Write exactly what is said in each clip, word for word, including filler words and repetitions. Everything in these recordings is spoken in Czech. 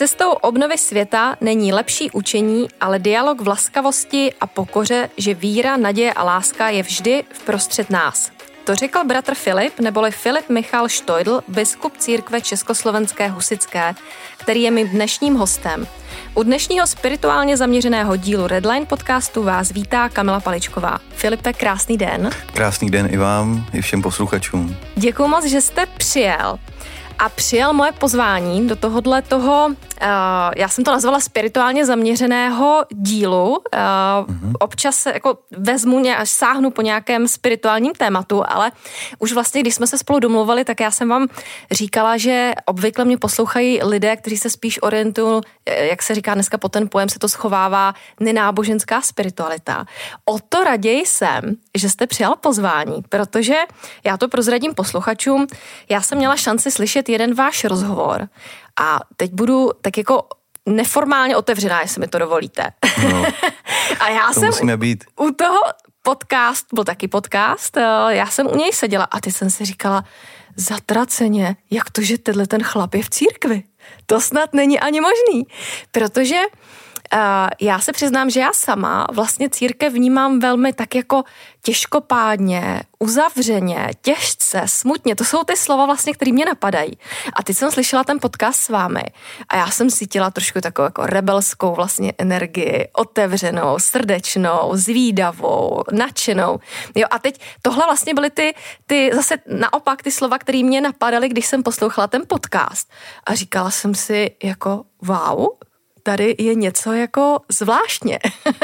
Cestou obnovy světa není lepší učení, ale dialog v laskavosti a pokoře, že víra, naděje a láska je vždy vprostřed nás. To řekl bratr Filip, neboli Filip Michal Štojdl, biskup církve Československé husitské, který je mým dnešním hostem. U dnešního spirituálně zaměřeného dílu Redline podcastu vás vítá Kamila Paličková. Filipe, krásný den. Krásný den i vám, i všem posluchačům. Děkuju moc, že jste přijel. A přijal moje pozvání do tohohle toho, uh, já jsem to nazvala spirituálně zaměřeného dílu. Uh, mm-hmm. Občas se jako vezmu, ně, až sáhnu po nějakém spirituálním tématu, ale už vlastně, když jsme se spolu domluvali, tak já jsem vám říkala, že obvykle mě poslouchají lidé, kteří se spíš orientují, jak se říká dneska, po ten pojem se to schovává, nenáboženská spiritualita. O to raději jsem, že jste přijal pozvání, protože já to prozradím posluchačům, já jsem měla šanci slyšet jeden váš rozhovor a teď budu tak jako neformálně otevřená, jestli mi to dovolíte. No, a já to jsem musíme být. U toho podcast, byl taky podcast, já jsem u něj seděla a teď jsem si říkala, zatraceně, jak to, že tenhle ten chlap je v církvi? To snad není ani možný, protože Uh, já se přiznám, že já sama vlastně církev vnímám velmi tak jako těžkopádně, uzavřeně, těžce, smutně. To jsou ty slova vlastně, které mě napadají. A teď jsem slyšela ten podcast s vámi a já jsem cítila trošku takovou jako rebelskou vlastně energii, otevřenou, srdečnou, zvídavou, nadšenou. Jo, a teď tohle vlastně byly ty, ty zase naopak ty slova, které mě napadaly, když jsem poslouchala ten podcast. A říkala jsem si jako wow, tady je něco jako zvláštně.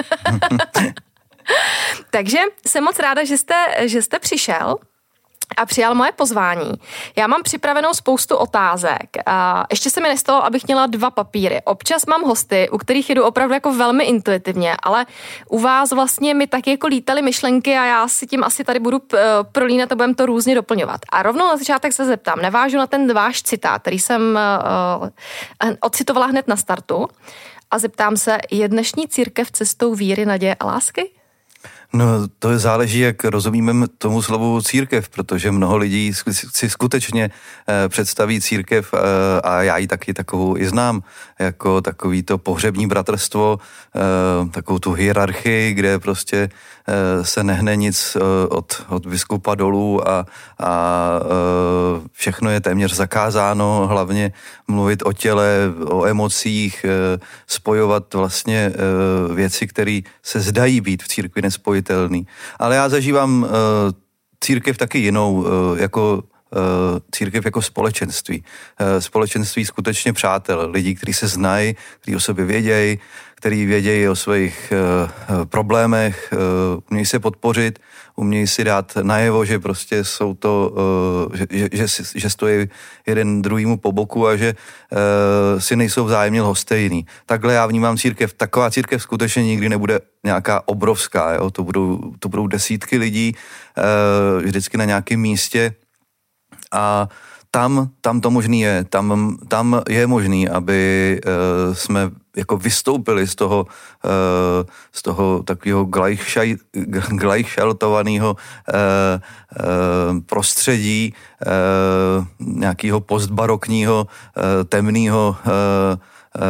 Takže jsem moc ráda, že jste, že jste přišel a přijal moje pozvání. Já mám připravenou spoustu otázek. A ještě se mi nestalo, abych měla dva papíry. Občas mám hosty, u kterých jedu opravdu jako velmi intuitivně, ale u vás vlastně mi taky jako lítaly myšlenky a já si tím asi tady budu prolínat a budeme to různě doplňovat. A rovnou na začátek se zeptám, navážu na ten váš citát, který jsem uh, ocitovala hned na startu a zeptám se, je dnešní církev cestou víry, naděje a lásky? No, to záleží, jak rozumíme tomu slovu církev, protože mnoho lidí si skutečně eh, představí církev eh, a já ji taky takovou i znám, jako takový to pohřební bratrstvo, eh, takovou tu hierarchii, kde prostě eh, se nehne nic eh, od, od biskupa dolů a, a eh, všechno je téměř zakázáno, hlavně mluvit o těle, o emocích, eh, spojovat vlastně eh, věci, které se zdají být v církvi nespojitelné. Ale já zažívám uh, církev taky jinou, uh, jako uh, církev jako společenství. Uh, společenství skutečně přátel, lidí, kteří se znají, kteří o sobě vědějí, kteří vědějí o svých uh, problémech, uh, umějí se podpořit, umějí si dát najevo, že prostě jsou to, uh, že, že, že, že stojí jeden druhýmu po boku a že uh, si nejsou vzájemně lhostejný. Takhle já vnímám církev. Taková církev skutečně nikdy nebude nějaká obrovská, jo? To budou, to budou desítky lidí uh, vždycky na nějakém místě a tam, tam to možný je. Tam, tam je možný, aby uh, jsme jako vystoupili z toho, uh, z toho takového glajšaltovaného uh, uh, prostředí, uh, nějakého postbarokního, uh, temného uh,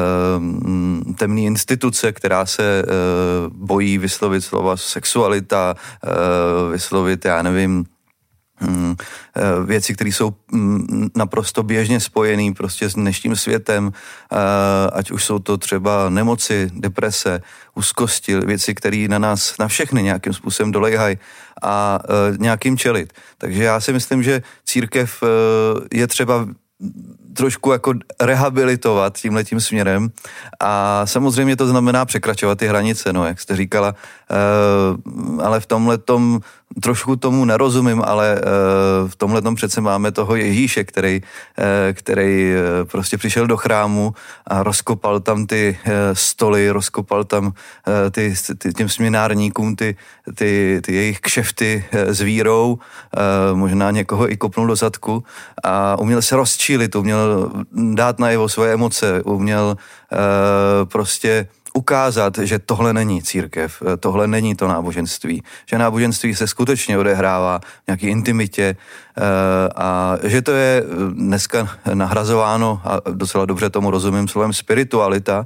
Uh, temný instituce, která se uh, bojí vyslovit slova sexualita, uh, vyslovit, já nevím, um, uh, věci, které jsou um, naprosto běžně spojené prostě s dnešním světem, uh, ať už jsou to třeba nemoci, deprese, úzkosti, věci, které na nás, na všechny nějakým způsobem dolejhají a uh, nějakým čelit. Takže já si myslím, že církev uh, je třeba trošku jako rehabilitovat tímhletím směrem a samozřejmě to znamená překračovat ty hranice, no, jak jste říkala, uh, ale v tomhletom trošku tomu nerozumím, ale uh, v tomhletom přece máme toho Ježíše, který, uh, který uh, prostě přišel do chrámu a rozkopal tam ty uh, stoly, rozkopal tam uh, ty, ty, těm směnárníkům ty, ty, ty jejich kšefty uh, s vírou, uh, možná někoho i kopnul do zadku a uměl se rozčílit, uměl dát najevo svoje emoce, uměl uh, prostě ukázat, že tohle není církev, tohle není to náboženství, že náboženství se skutečně odehrává v nějaké intimitě a že to je dneska nahrazováno, a docela dobře tomu rozumím, slovem spiritualita,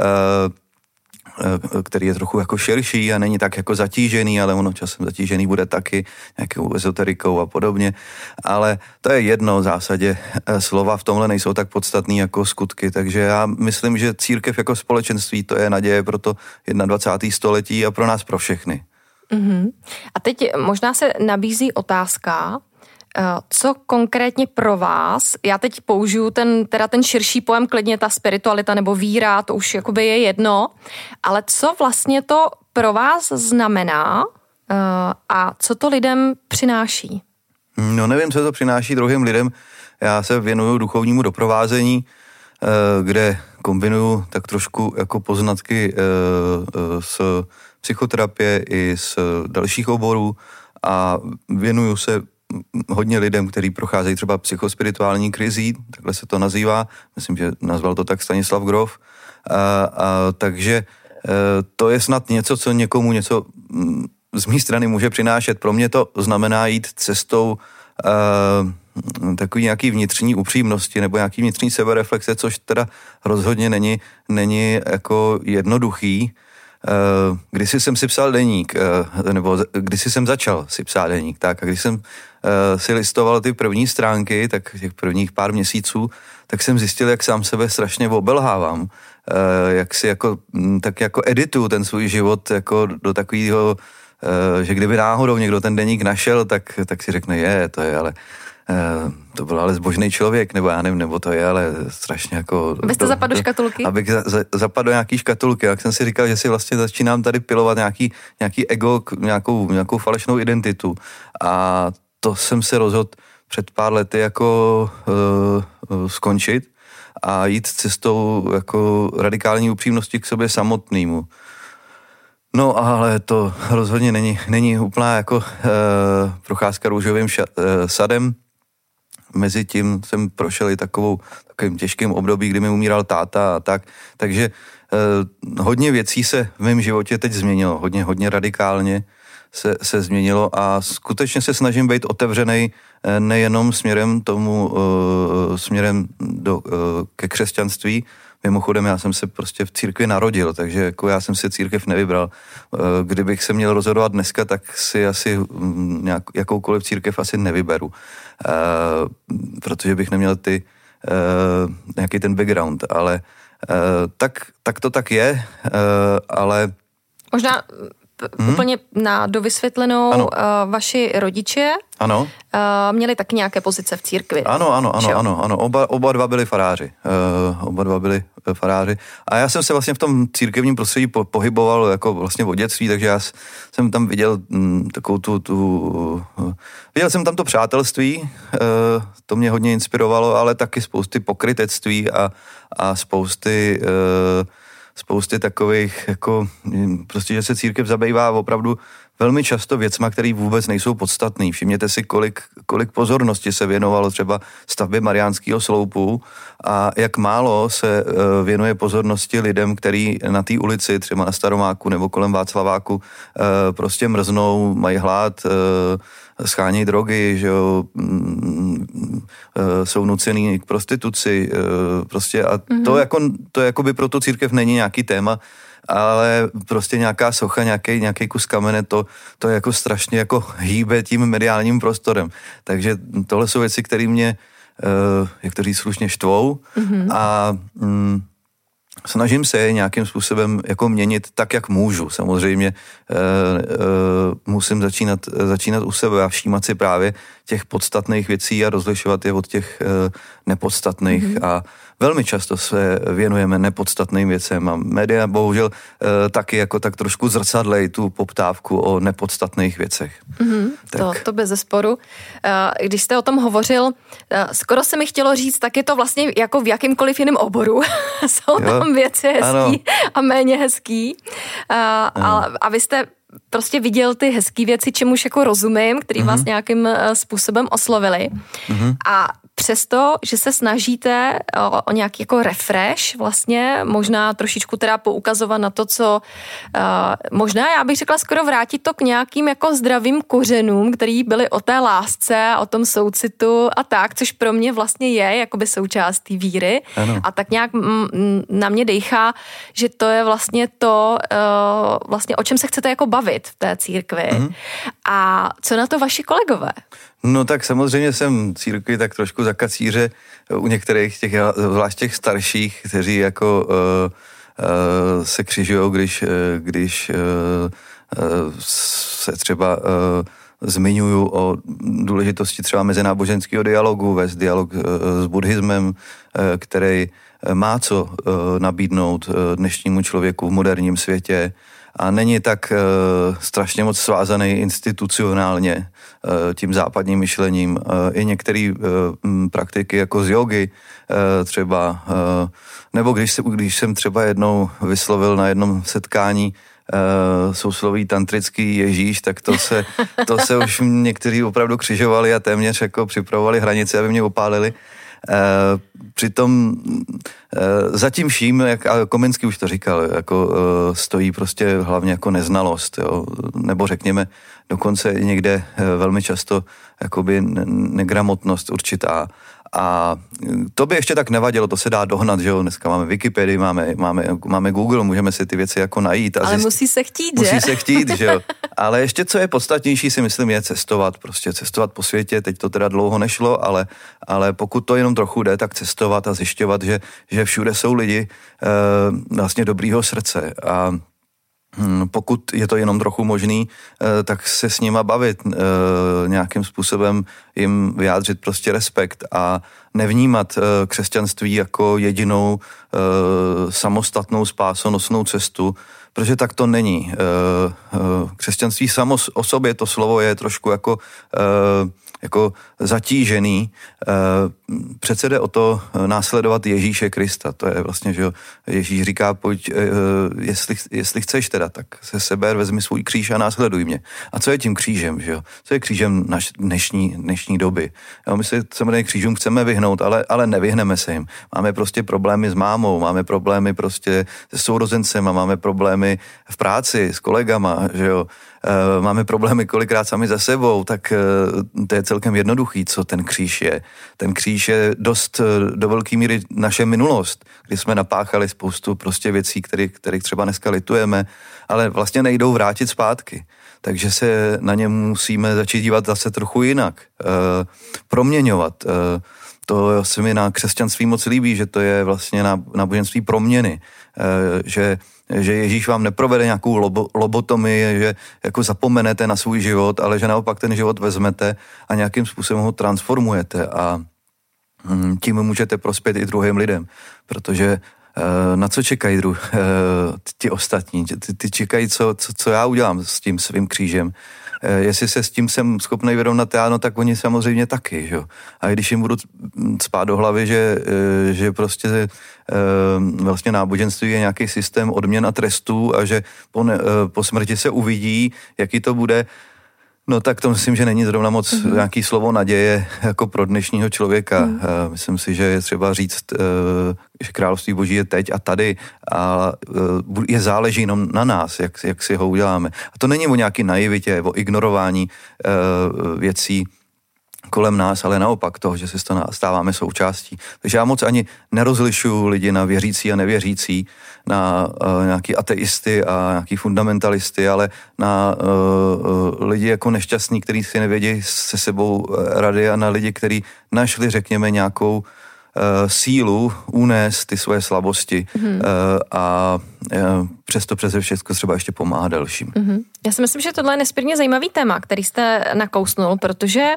který je trochu jako širší a není tak jako zatížený, ale ono časem zatížený bude taky nějakou ezoterikou a podobně. Ale to je jedno v zásadě. Slova v tomhle nejsou tak podstatný jako skutky, takže já myslím, že církev jako společenství to je naděje pro to dvacátého prvního století a pro nás pro všechny. Mm-hmm. A teď možná se nabízí otázka, co konkrétně pro vás, já teď použiju ten, teda ten širší pojem, klidně ta spiritualita nebo víra, to už jakoby je jedno, ale co vlastně to pro vás znamená a co to lidem přináší? No nevím, co to přináší druhým lidem. Já se věnuju duchovnímu doprovázení, kde kombinuju tak trošku jako poznatky z psychoterapie i z dalších oborů a věnuju se hodně lidem, kteří procházejí třeba psychospirituální krizí, takhle se to nazývá, myslím, že nazval to tak Stanislav Grof, a, a, takže to je snad něco, co někomu něco z mé strany může přinášet. Pro mě to znamená jít cestou a, takový nějaký vnitřní upřímnosti nebo nějaký vnitřní sebereflexe, což teda rozhodně není, není jako jednoduchý. Kdysi jsem si psal deník, nebo kdysi jsem začal si psát deník, tak a když jsem si listoval ty první stránky, tak těch prvních pár měsíců, tak jsem zjistil, jak sám sebe strašně obelhávám, jak si jako, tak jako edituju ten svůj život jako do takového, že kdyby náhodou někdo ten deník našel, tak, tak si řekne, je, to je ale to byl ale zbožný člověk, nebo já nevím, nebo to je, ale strašně jako... Abyste zapadl do škatulky? Abych za, za, zapadl do nějaký škatulky, jak jsem si říkal, že si vlastně začínám tady pilovat nějaký, nějaký ego, nějakou, nějakou falešnou identitu. A to jsem se rozhodl před pár lety jako uh, uh, skončit a jít cestou jako radikální upřímnosti k sobě samotnému. No, ale to rozhodně není, není úplná jako uh, procházka růžovým ša, uh, sadem. Mezi tím jsem prošel i takovou, takovým těžkým období, kdy mi umíral táta a tak. Takže uh, hodně věcí se v mém životě teď změnilo. Hodně, hodně radikálně se, se změnilo a skutečně se snažím být otevřenej nejenom směrem tomu, uh, směrem do, uh, ke křesťanství. Mimochodem, já jsem se prostě v církvi narodil, takže jako já jsem si církev nevybral. Kdybych se měl rozhodovat dneska, tak si asi nějak, jakoukoliv církev asi nevyberu. Protože bych neměl ty, nějaký ten background, ale tak, tak to tak je, ale... Možná hmm? úplně na dovysvětlenou, uh, vaši rodiče ano. Uh, měli taky nějaké pozice v církvi. Ano, ano, ano, ano, ano. Oba, oba dva byli faráři. Uh, oba dva byli faráři. A já jsem se vlastně v tom církevním prostředí po, pohyboval jako vlastně od dětství, takže já jsem tam viděl m, takovou tu, tu uh, viděl jsem tam to přátelství, uh, to mě hodně inspirovalo, ale taky spousty pokrytectví a, a spousty uh, spousty takových, jako, prostě, že se církev zabývá opravdu velmi často věcma, které vůbec nejsou podstatný. Všimněte si, kolik, kolik pozornosti se věnovalo třeba stavbě Mariánského sloupu a jak málo se věnuje pozornosti lidem, který na té ulici, třeba na Staromáku nebo kolem Václaváku, prostě mrznou, mají hlad, schánějí drogy, že jo, jsou nucený k prostituci, prostě a mm-hmm. to jako, to jako by pro tu církev není nějaký téma, ale prostě nějaká socha, nějaký, nějaký kus kamene, to, to jako strašně jako hýbe tím mediálním prostorem. Takže tohle jsou věci, které mě, jak to říct, slušně štvou mm-hmm. a mm, snažím se je nějakým způsobem jako měnit tak, jak můžu. Samozřejmě e, e, musím začínat, začínat u sebe a všímat si právě těch podstatných věcí a rozlišovat je od těch e, nepodstatných mm-hmm. a velmi často se věnujeme nepodstatným věcem a média bohužel e, taky jako tak trošku zrcadlej tu poptávku o nepodstatných věcech. Mm-hmm, to, to bez zesporu. E, když jste o tom hovořil, e, skoro se mi chtělo říct, tak je to vlastně jako v jakýmkoliv jiném oboru. Jsou jo, tam věci hezký ano. a méně hezký. E, a, a vy jste prostě viděl ty hezký věci, čemuž jako rozumím, který mm-hmm. vás nějakým způsobem oslovili. Mm-hmm. A přesto, že se snažíte o, o nějaký jako refresh vlastně, možná trošičku teda poukazovat na to, co uh, možná já bych řekla skoro vrátit to k nějakým jako zdravým kořenům, který byly o té lásce, o tom soucitu a tak, což pro mě vlastně je jakoby součást té víry. Ano. A tak nějak m, m, na mě dejchá, že to je vlastně to, uh, vlastně o čem se chcete jako bavit v té církvi. Mhm. A co na to vaši kolegové? No tak samozřejmě jsem církvi tak trošku za kacíře u některých těch, zvlášť těch starších, kteří jako uh, uh, se křižujou, když, uh, když uh, uh, se třeba uh, zmiňuju o důležitosti třeba mezináboženského dialogu, vést dialog uh, s buddhismem, uh, který má co uh, nabídnout uh, dnešnímu člověku v moderním světě. A není tak uh, strašně moc svázaný institucionálně uh, tím západním myšlením. Uh, I některé uh, praktiky jako z jogy uh, třeba, uh, nebo když, se, když jsem třeba jednou vyslovil na jednom setkání uh, sousloví tantrický Ježíš, tak to se, to se už někteří opravdu křižovali a téměř jako připravovali hranice, aby mě opálili. Uh, přitom uh, zatím vším, jak Komenský už to říkal, jako uh, stojí prostě hlavně jako neznalost, jo? Nebo řekněme dokonce někde uh, velmi často jakoby negramotnost určitá. A to by ještě tak nevadilo, to se dá dohnat, že jo, dneska máme Wikipedii, máme, máme, máme Google, můžeme si ty věci jako najít. A ale zjist... musí se chtít, musí že? Musí se chtít, že jo. Ale ještě co je podstatnější, si myslím, je cestovat, prostě cestovat po světě, teď to teda dlouho nešlo, ale, ale pokud to jenom trochu jde, tak cestovat a zjišťovat, že, že všude jsou lidi e, vlastně dobrýho srdce a pokud je to jenom trochu možný, tak se s nima bavit, nějakým způsobem jim vyjádřit prostě respekt a nevnímat křesťanství jako jedinou samostatnou spásonosnou cestu, protože tak to není. Křesťanství samo o sobě, to slovo je trošku jako, jako zatížený. Přece jde o to následovat Ježíše Krista. To je vlastně, že Ježíš říká, pojď, jestli, jestli chceš teda, tak se seber, vezmi svůj kříž a následuj mě. A co je tím křížem, že jo? Co je křížem naš dnešní, dnešní doby? Jo, my se samozřejmě křížům chceme vyhnout, ale, ale nevyhneme se jim. Máme prostě problémy s mámou, máme problémy prostě se sourozencem a máme problémy v práci s kolegama, že jo? Máme problémy kolikrát sami za sebou, tak to je celkem jednoduchý, co ten kříž je. Ten kříž je dost do velké míry naše minulost, kdy jsme napáchali spoustu prostě věcí, kterých, kterých třeba dneska litujeme, ale vlastně nejdou vrátit zpátky. Takže se na ně musíme začít dívat zase trochu jinak, proměňovat. To se mi na křesťanství moc líbí, že to je vlastně náboženství proměny, že že Ježíš vám neprovede nějakou lobo, lobotomii, že jako zapomenete na svůj život, ale že naopak ten život vezmete a nějakým způsobem ho transformujete a tím můžete prospět i druhým lidem, protože na co čekají dru, ti ostatní, ty, ty čekají, co, co, co já udělám s tím svým křížem. Jestli se s tím jsem schopný vyrovnat já, no tak oni samozřejmě taky, že? A když jim budu spát do hlavy, že, že prostě vlastně náboženství je nějaký systém odměn a trestů a že po, ne, po smrti se uvidí, jaký to bude, no tak to myslím, že není zrovna moc mm-hmm. nějaký slovo naděje jako pro dnešního člověka. Mm. Myslím si, že je třeba říct, že království boží je teď a tady a je záleží jenom na nás, jak, jak si ho uděláme. A to není o nějaký naivitě, o ignorování věcí kolem nás, ale naopak toho, že se to stáváme součástí. Takže já moc ani nerozlišuju lidi na věřící a nevěřící, na uh, nějaký ateisty a nějaký fundamentalisty, ale na uh, lidi jako nešťastní, kteří si nevědí se sebou rady a na lidi, kteří našli, řekněme, nějakou uh, sílu unést ty svoje slabosti mm. uh, a uh, přesto přeze všechno třeba ještě pomáhá dalším. Mm-hmm. Já si myslím, že tohle je nesmírně zajímavý téma, který jste nakousnul, protože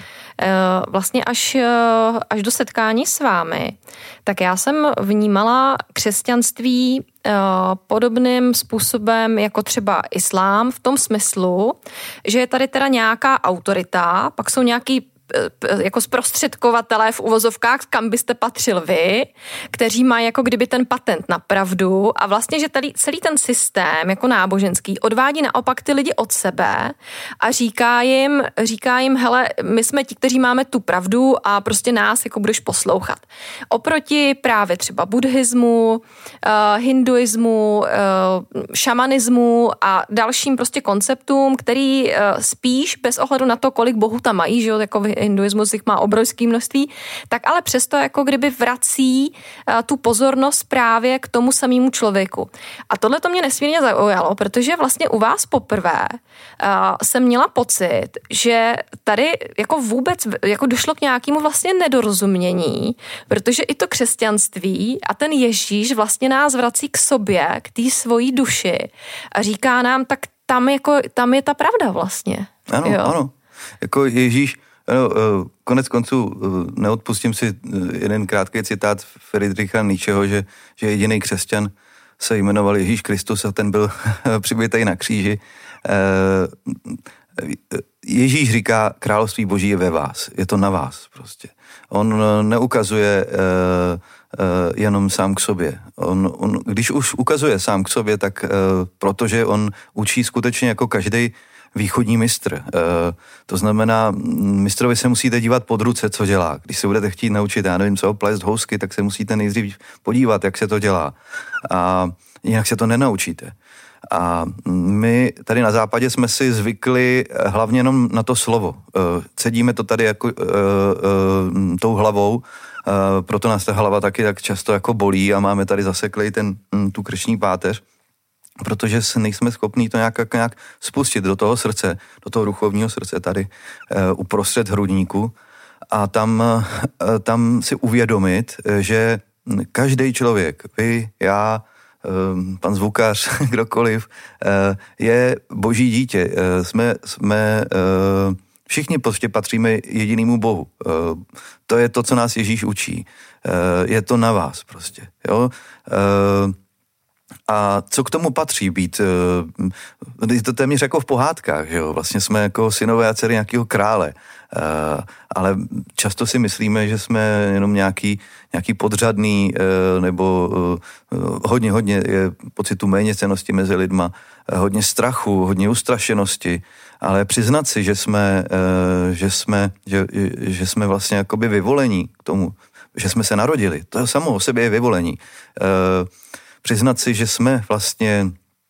vlastně až, až do setkání s vámi, tak já jsem vnímala křesťanství podobným způsobem jako třeba islám v tom smyslu, že je tady teda nějaká autorita, pak jsou nějaký jako zprostředkovatelé v uvozovkách, kam byste patřil vy, kteří mají jako kdyby ten patent na pravdu a vlastně, že tady celý ten systém jako náboženský odvádí naopak ty lidi od sebe a říká jim, říká jim, hele, my jsme ti, kteří máme tu pravdu a prostě nás jako budeš poslouchat. Oproti právě třeba buddhismu, uh, hinduismu, uh, šamanismu a dalším prostě konceptům, který uh, spíš bez ohledu na to, kolik bohů tam mají, že jo, jako hinduismus jich má obrovské množství, tak ale přesto jako kdyby vrací uh, tu pozornost právě k tomu samému člověku. A tohle to mě nesmírně zaujalo, protože vlastně u vás poprvé uh, jsem měla pocit, že tady jako vůbec jako došlo k nějakému vlastně nedorozumění, protože i to křesťanství a ten Ježíš vlastně nás vrací k sobě, k té svojí duši a říká nám, tak tam, jako, tam je ta pravda vlastně. Ano, jo. ano. Jako Ježíš, ano, konec konců neodpustím si jeden krátký citát Friedricha Nietzscheho, že, že jediný křesťan se jmenoval Ježíš Kristus a ten byl přibitej na kříži. Ježíš říká, království boží je ve vás, je to na vás prostě. On neukazuje jenom sám k sobě. On, on, když už ukazuje sám k sobě, tak protože on učí skutečně jako každý východní mistr. To znamená, mistrovi se musíte dívat pod ruce, co dělá. Když se budete chtít naučit, já nevím co, plést housky, tak se musíte nejdřív podívat, jak se to dělá. A jinak se to nenaučíte. A my tady na západě jsme si zvykli hlavně jenom na to slovo. Cedíme to tady jako uh, uh, tou hlavou, uh, proto nás ta hlava taky tak často jako bolí a máme tady zaseklej ten, tu krční páteř, protože nejsme schopní to nějak, nějak spustit do toho srdce, do toho duchovního srdce tady uh, uprostřed hrudníku a tam, uh, tam si uvědomit, že každý člověk, vy, já, pan zvukař, kdokoliv, je boží dítě. Jsme, jsme všichni prostě patříme jedinému Bohu. To je to, co nás Ježíš učí. Je to na vás prostě. Jo? A co k tomu patří být? Je to téměř jako v pohádkách, že jo? Vlastně jsme jako synové a dcery nějakého krále. Ale často si myslíme, že jsme jenom nějaký, nějaký podřadný nebo hodně, hodně je pocitu méněcennosti mezi lidma, hodně strachu, hodně ustrašenosti, ale přiznat si, že jsme, že jsme, že, že jsme vlastně jakoby vyvolení k tomu, že jsme se narodili, to samo o sobě je vyvolení. Přiznat si, že jsme vlastně,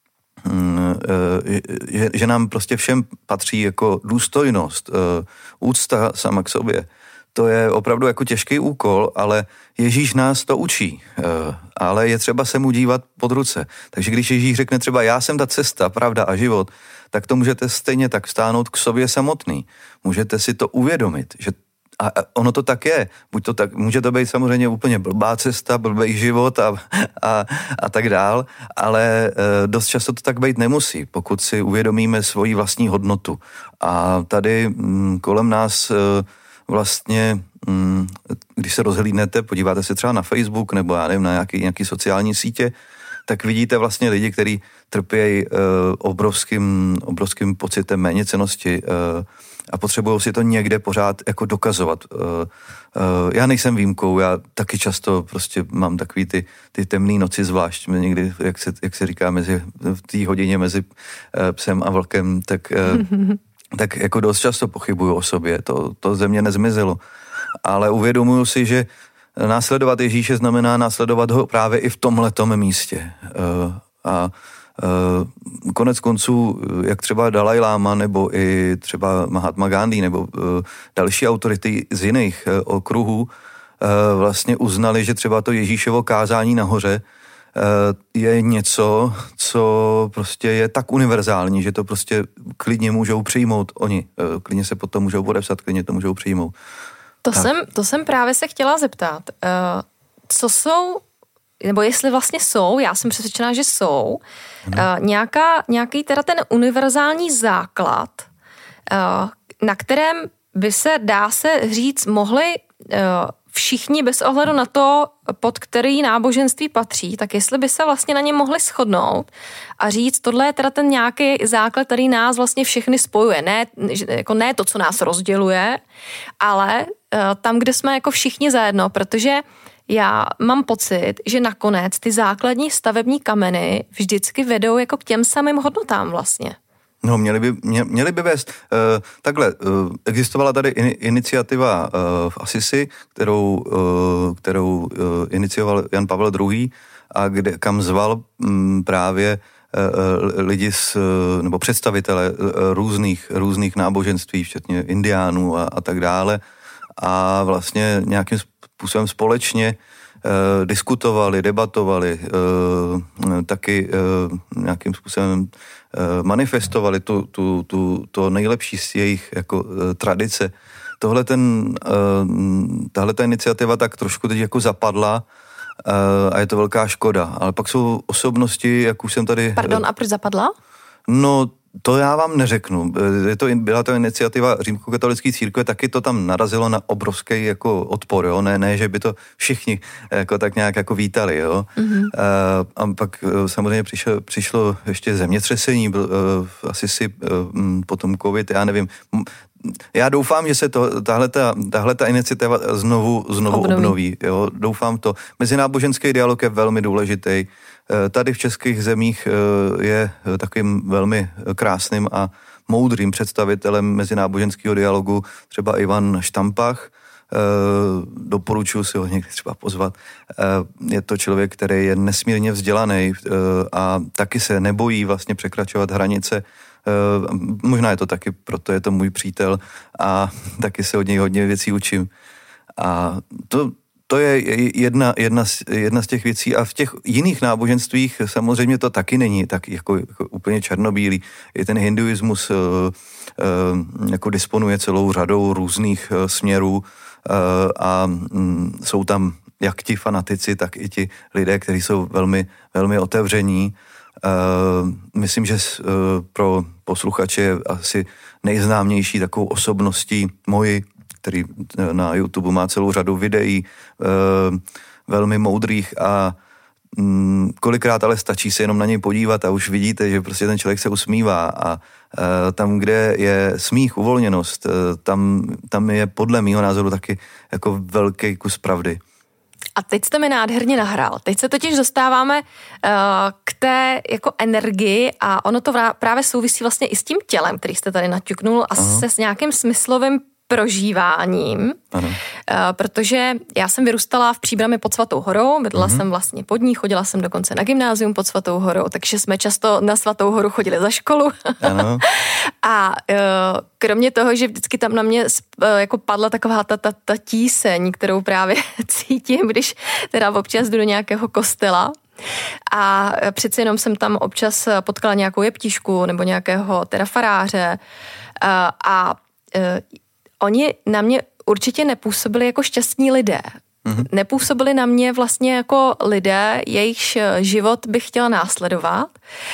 že, že nám prostě všem patří jako důstojnost, úcta sama k sobě. To je opravdu jako těžký úkol, ale Ježíš nás to učí, ale je třeba se mu dívat pod ruce. Takže když Ježíš řekne třeba já jsem ta cesta, pravda a život, tak to můžete stejně tak stáhnout k sobě samotný. Můžete si to uvědomit, že a ono to tak je. Buď to tak, může to být samozřejmě úplně blbá cesta, blbý život a, a, a tak dál, ale e, dost často to tak být nemusí, pokud si uvědomíme svoji vlastní hodnotu. A tady m, kolem nás e, vlastně, m, když se rozhlídnete, podíváte se třeba na Facebook nebo já nevím, na nějaký, nějaký sociální sítě, tak vidíte vlastně lidi, kteří trpějí e, obrovským, obrovským pocitem méněcennosti e, a potřebují si to někde pořád jako dokazovat. Uh, uh, já nejsem výjimkou, já taky často prostě mám takový ty, ty temné noci zvlášť, někdy, jak se, jak se říká, mezi, v té hodině mezi uh, psem a vlkem, tak, uh, tak jako dost často pochybuju o sobě, to, to ze mě nezmizelo. Ale uvědomuju si, že následovat Ježíše znamená následovat ho právě i v tomhletom místě. Uh, a Uh, konec konců, jak třeba Dalaj Lama nebo i třeba Mahatma Gandhi nebo uh, další autority z jiných uh, okruhů uh, vlastně uznali, že třeba to Ježíšovo kázání nahoře uh, je něco, co prostě je tak univerzální, že to prostě klidně můžou přijmout oni. Uh, klidně se potom můžou podepsat, klidně to můžou přijmout. To, jsem, to jsem právě se chtěla zeptat. Uh, co jsou nebo jestli vlastně jsou, já jsem přesvědčená, že jsou, uh, nějaká, nějaký teda ten univerzální základ, uh, na kterém by se, dá se říct, mohli uh, všichni bez ohledu na to, pod který náboženství patří, tak jestli by se vlastně na ně mohli shodnout a říct, tohle je teda ten nějaký základ, který nás vlastně všechny spojuje. Ne, jako ne to, co nás rozděluje, ale uh, tam, kde jsme jako všichni zajedno, protože já mám pocit, že nakonec ty základní stavební kameny vždycky vedou jako k těm samým hodnotám vlastně. No, měli by, mě, měli by vést. Uh, takhle, uh, existovala tady in, iniciativa uh, v Asisi, kterou, uh, kterou uh, inicioval Jan Pavel druhý. a kde, kam zval um, právě uh, lidi z, uh, nebo představitele uh, různých, různých náboženství, včetně indiánů a, a tak dále. A vlastně nějakým způsobem společně Uh, diskutovali, debatovali, uh, taky uh, nějakým způsobem uh, manifestovali tu, tu, tu, to nejlepší z jejich jako, uh, tradice. Tohle ten, uh, tahle ta iniciativa tak trošku teď jako zapadla uh, a je to velká škoda. Ale pak jsou osobnosti, jak už jsem tady... Pardon, a proč zapadla? No, to já vám neřeknu. Je to, byla to iniciativa římskokatolické církve, taky to tam narazilo na obrovský jako odpor, jo? Ne, ne, že by to všichni jako tak nějak jako vítali, jo. Mm-hmm. A, a pak samozřejmě přišlo, přišlo ještě zemětřesení, byl, asi si potom covid, já nevím. Já doufám, že se to, tahle ta, tahle ta iniciativa znovu, znovu obnoví. obnoví, jo. Doufám to. Mezináboženský dialog je velmi důležitý. Tady v českých zemích je takovým velmi krásným a moudrým představitelem mezináboženského dialogu třeba Ivan Štampach. Doporučuji si ho někdy třeba pozvat. Je to člověk, který je nesmírně vzdělaný a taky se nebojí vlastně překračovat hranice. Možná je to taky, proto je to můj přítel a taky se od něj hodně věcí učím. A to To je jedna, jedna, jedna z těch věcí a v těch jiných náboženstvích samozřejmě to taky není tak jako, jako úplně černobílý. I ten hinduismus uh, uh, jako disponuje celou řadou různých uh, směrů uh, a um, jsou tam jak ti fanatici, tak i ti lidé, kteří jsou velmi, velmi otevření. Uh, myslím, že uh, pro posluchače je asi nejznámější takovou osobností moji, který na YouTube má celou řadu videí, e, velmi moudrých a m, kolikrát ale stačí se jenom na něj podívat a už vidíte, že prostě ten člověk se usmívá a e, tam, kde je smích, uvolněnost, e, tam, tam je podle mýho názoru taky jako velký kus pravdy. A teď jste mi nádherně nahrál. Teď se totiž dostáváme uh, k té jako energii a ono to právě souvisí vlastně i s tím tělem, který jste tady naťuknul a Aha. se s nějakým smyslovým prožíváním, ano. Uh, protože já jsem vyrůstala v Příbrami pod Svatou horou, bydlela uh-huh. jsem vlastně pod ní, chodila jsem dokonce na gymnázium pod Svatou horou, takže jsme často na Svatou horu chodili za školu. Ano. A uh, kromě toho, že vždycky tam na mě uh, jako padla taková ta, ta, ta tíseň, kterou právě cítím, když teda občas jdu do nějakého kostela, a přeci jenom jsem tam občas potkala nějakou jeptišku nebo nějakého teda faráře uh, a uh, oni na mě určitě nepůsobili jako šťastní lidé. Mm-hmm. Nepůsobili na mě vlastně jako lidé, jejichž život bych chtěla následovat.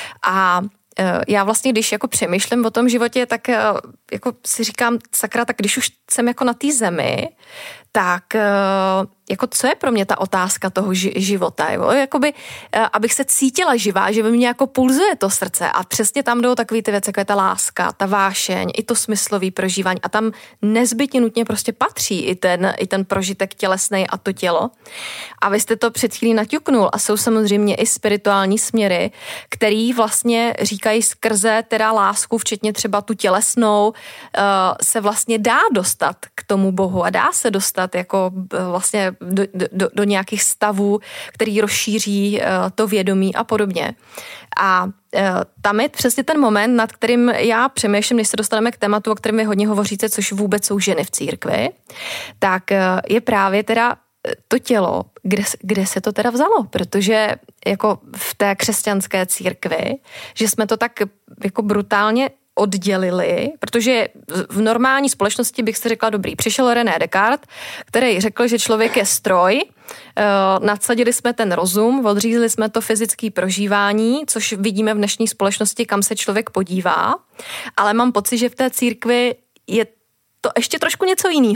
A já vlastně, když jako přemýšlím o tom životě, tak jako si říkám, sakra, tak když už jsem jako na té zemi, tak jako co je pro mě ta otázka toho života, jo? Jakoby, abych se cítila živá, že ve mně jako pulzuje to srdce a přesně tam jdou takový ty věci, jako je ta láska, ta vášeň, i to smyslový prožívání a tam nezbytně nutně prostě patří i ten, i ten prožitek tělesnej a to tělo. A vy jste to před chvílí naťuknul a jsou samozřejmě i spirituální směry, který vlastně říkají skrze teda lásku, včetně třeba tu tělesnou, se vlastně dá dostat k tomu Bohu a dá se dostat jako vlastně do, do, do nějakých stavů, který rozšíří to vědomí a podobně. A tam je přesně ten moment, nad kterým já přemýšlím, než se dostaneme k tématu, o kterém vy hodně hovoříte, což vůbec jsou ženy v církvi, tak je právě teda to tělo, kde, kde se to teda vzalo, protože jako v té křesťanské církvi, že jsme to tak jako brutálně oddělili, protože v normální společnosti bych si řekla dobrý. Přišel René Descartes, který řekl, že člověk je stroj, nadsadili jsme ten rozum, odřízli jsme to fyzické prožívání, což vidíme v dnešní společnosti, kam se člověk podívá, ale mám pocit, že v té církvi je to ještě trošku něco jiného.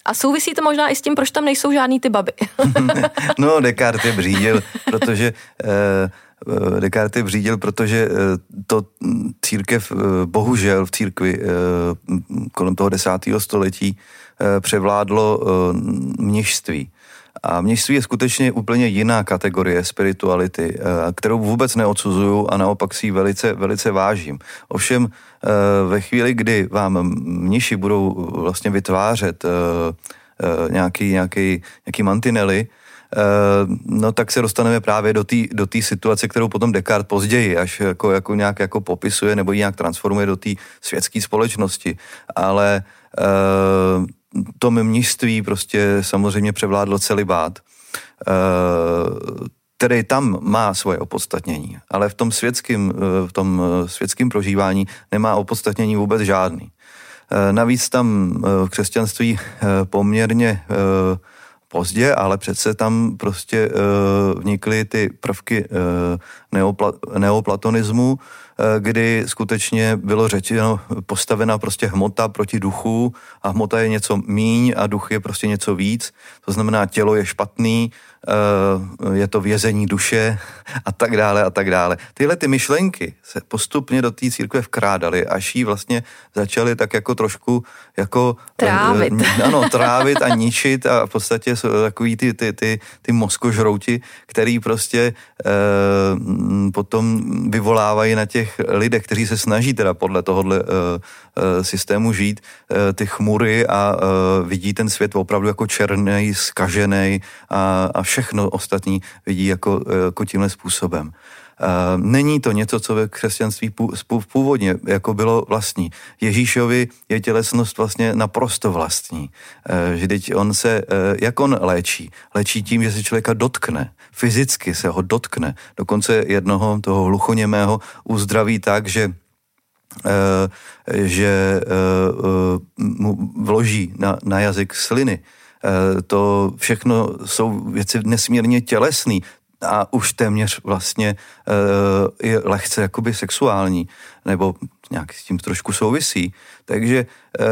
A souvisí to možná i s tím, proč tam nejsou žádný ty baby. No, Descartes je břídil, protože eh, Descartes je břídil, protože to církev, bohužel v církvi eh, kolem toho desátého století eh, převládlo eh, mnišství. A mnišství je skutečně úplně jiná kategorie spirituality, kterou vůbec neodsuzuju a naopak si ji velice, velice vážím. Ovšem ve chvíli, kdy vám mniši budou vlastně vytvářet nějaký, nějaký, nějaký mantinely, no tak se dostaneme právě do té do té situace, kterou potom Descartes později až jako, jako nějak jako popisuje nebo ji nějak transformuje do té světské společnosti. Ale to mnišství prostě samozřejmě převládlo celibát, který tam má svoje opodstatnění, ale v tom světském, v tom světském prožívání nemá opodstatnění vůbec žádný. Navíc tam v křesťanství poměrně pozdě, ale přece tam prostě vnikly ty prvky neopla, neoplatonismu, kdy skutečně bylo řečeno, postavena prostě hmota proti duchu a hmota je něco míň a duch je prostě něco víc. To znamená, tělo je špatný, je to vězení duše a tak dále a tak dále. Tyhle ty myšlenky se postupně do té církve vkrádaly, až jí vlastně začaly tak jako trošku jako trávit. Ano, trávit a ničit a v podstatě jsou takový ty, ty, ty, ty mozkožrouti, který prostě eh, potom vyvolávají na těch lidech, kteří se snaží teda podle tohohle eh, eh, systému žít, eh, ty chmury a eh, vidí ten svět opravdu jako černej, zkaženej a, a všechno ostatní vidí jako, jako tímhle způsobem. Není to něco, co ve křesťanství původně jako bylo vlastní. Ježíšovi je tělesnost vlastně naprosto vlastní. Vždyť on se, jak on léčí? Léčí tím, že se člověka dotkne. Fyzicky se ho dotkne. Dokonce jednoho toho hluchoněmého uzdraví tak, že že mu vloží na, na jazyk sliny. To všechno jsou věci nesmírně tělesný a už téměř vlastně je lehce jakoby sexuální, nebo nějak s tím trošku souvisí. Takže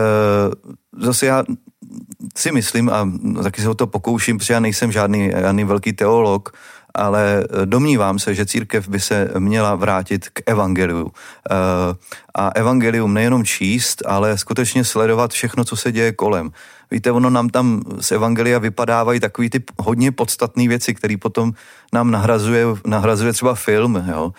zase já si myslím, a taky se o to pokouším, protože já nejsem žádný, žádný velký teolog, ale domnívám se, že církev by se měla vrátit k evangeliu. A evangelium nejenom číst, ale skutečně sledovat všechno, co se děje kolem. Víte, ono nám tam z evangelia vypadávají takový ty hodně podstatné věci, které potom nám nahrazuje, nahrazuje třeba film. Jo.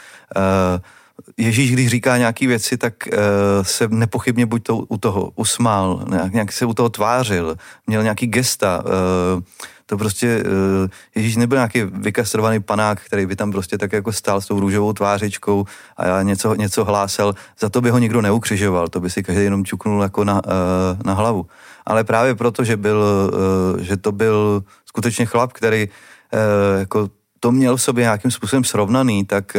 Ježíš, když říká nějaké věci, tak se nepochybně buď to u toho usmál, nějak se u toho tvářil, měl nějaký gesta. To prostě, Ježíš nebyl nějaký vykastrovaný panák, který by tam prostě tak jako stál s tou růžovou tvářičkou a něco, něco hlásal. Za to by ho nikdo neukřižoval, to by si každý jenom čuknul jako na, na hlavu. Ale právě proto, že, byl, že to byl skutečně chlap, který jako to měl v sobě nějakým způsobem srovnaný, tak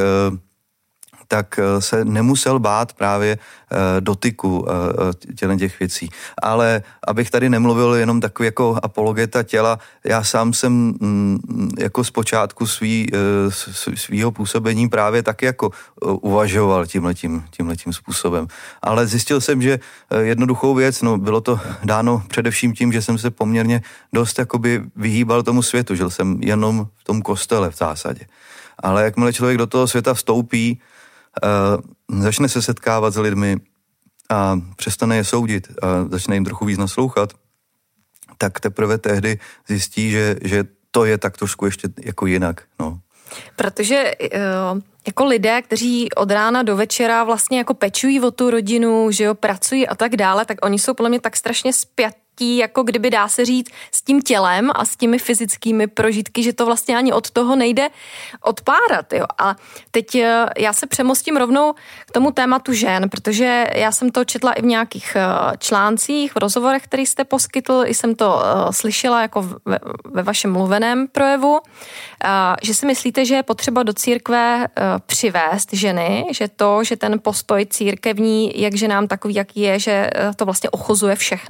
tak se nemusel bát právě dotyku tělen těch věcí. Ale abych tady nemluvil jenom takový jako apologeta těla, já sám jsem jako zpočátku svý, svýho působení právě tak jako uvažoval tímhletím, tímhletím způsobem. Ale zjistil jsem, že jednoduchou věc, no bylo to dáno především tím, že jsem se poměrně dost jakoby vyhýbal tomu světu, žil jsem jenom v tom kostele v zásadě. Ale jakmile člověk do toho světa vstoupí, Uh, začne se setkávat s lidmi a přestane je soudit a začne jim trochu víc naslouchat, tak teprve tehdy zjistí, že, že to je tak trošku ještě jako jinak. No. Protože uh, jako lidé, kteří od rána do večera vlastně jako pečují o tu rodinu, že jo, pracují a tak dále, tak oni jsou podle mě tak strašně spjatí, jako kdyby dá se říct s tím tělem a s těmi fyzickými prožitky, že to vlastně ani od toho nejde odpárat. Jo. A teď já se přemostím rovnou k tomu tématu žen, protože já jsem to četla i v nějakých článcích, v rozhovorech, který jste poskytl, i jsem to slyšela jako ve, ve vašem mluveném projevu, že si myslíte, že je potřeba do církve přivést ženy, že to, že ten postoj církevní, jak ženám takový, jaký je, že to vlastně ochuzuje všechny.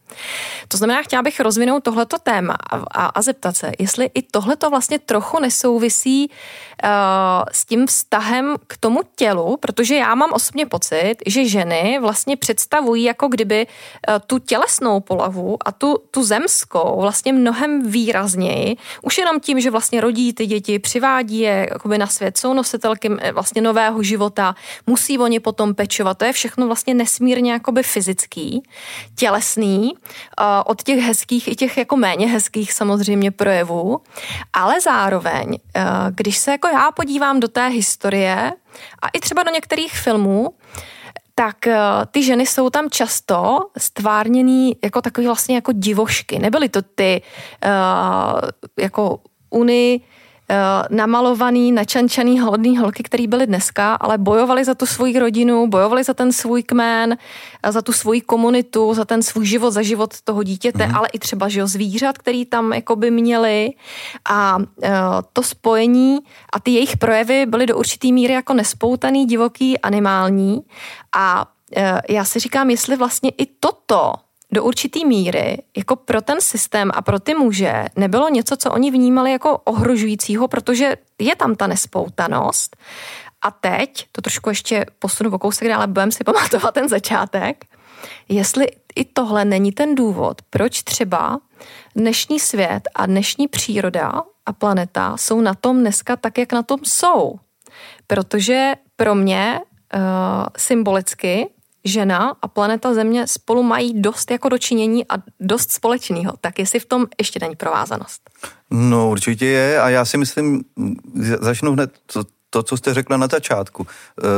To znamená, chtěla bych rozvinout tohleto téma a, a, a zeptat se, jestli i tohleto vlastně trochu nesouvisí uh, s tím vztahem k tomu tělu, protože já mám osobně pocit, že ženy vlastně představují jako kdyby uh, tu tělesnou polohu a tu, tu zemskou vlastně mnohem výrazněji, už jenom tím, že vlastně rodí ty děti, přivádí je jakoby na svět, jsou nositelky vlastně nového života, musí o ně potom pečovat, to je všechno vlastně nesmírně jakoby fyzický, tělesný, od těch hezkých i těch jako méně hezkých samozřejmě projevů, ale zároveň, když se jako já podívám do té historie a i třeba do některých filmů, tak ty ženy jsou tam často stvárněný jako takový vlastně jako divošky. Nebyly to ty uh, jako uny namalovaný, načančaný holodný holky, který byly dneska, ale bojovali za tu svoji rodinu, bojovali za ten svůj kmen, za tu svoji komunitu, za ten svůj život, za život toho dítěte, mm. ale i třeba že jo, zvířat, který tam jakoby měli a to spojení a ty jejich projevy byly do určitý míry jako nespoutaný, divoký, animální a já si říkám, jestli vlastně i toto do určitý míry, jako pro ten systém a pro ty muže, nebylo něco, co oni vnímali jako ohrožujícího, protože je tam ta nespoutanost. A teď, to trošku ještě posunu o kousek dále, budeme si pamatovat ten začátek, jestli i tohle není ten důvod, proč třeba dnešní svět a dnešní příroda a planeta jsou na tom dneska tak, jak na tom jsou. Protože pro mě uh, symbolicky žena a planeta Země spolu mají dost jako dočinění a dost společného. Tak jestli v tom ještě není provázanost? No určitě je a já si myslím, začnu hned to, to co jste řekla na začátku.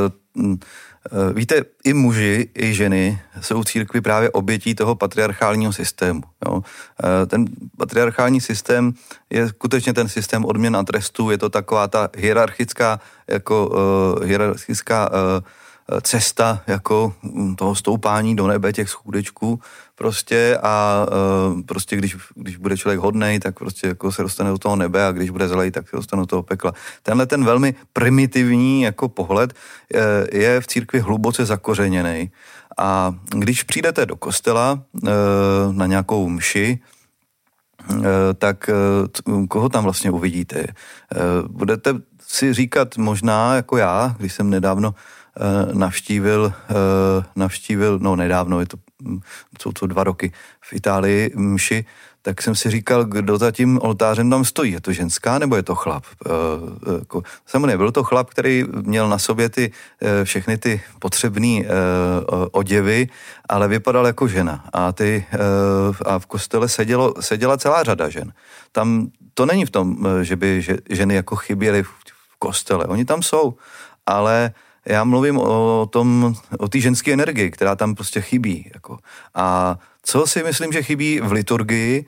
Víte, i muži, i ženy jsou v církvi právě obětí toho patriarchálního systému. Jo. Ten patriarchální systém je skutečně ten systém odměn a trestů, je to taková ta hierarchická, jako uh, hierarchická uh, cesta jako toho stoupání do nebe těch schůdečků prostě a uh, prostě když, když bude člověk hodnej, tak prostě jako se dostane do toho nebe a když bude zlej, tak se dostane do toho pekla. Tenhle ten velmi primitivní jako pohled je, je v církvi hluboce zakořeněný a když přijdete do kostela uh, na nějakou mši, uh, tak uh, koho tam vlastně uvidíte? Uh, budete si říkat možná jako já, když jsem nedávno navštívil, navštívil, no nedávno, je to, jsou to dva roky v Itálii mši, tak jsem si říkal, kdo za tím oltářem tam stojí. Je to ženská nebo je to chlap? Samozřejmě byl to chlap, který měl na sobě ty všechny ty potřebné oděvy, ale vypadal jako žena. A, ty, a v kostele sedělo, seděla celá řada žen. Tam to není v tom, že by ženy jako chyběly v kostele. Oni tam jsou, ale já mluvím o tom, o té ženské energii, která tam prostě chybí. Jako. A co si myslím, že chybí v liturgii,